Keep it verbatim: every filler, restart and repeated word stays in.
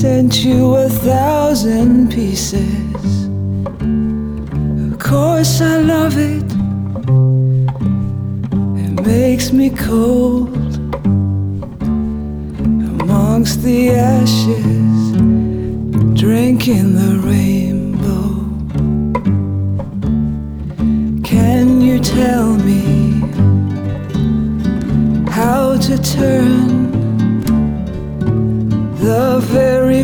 Sent you a thousand pieces. Of course I love it. It makes me cold amongst the ashes, drinking the rainbow. Can you tell me how to turn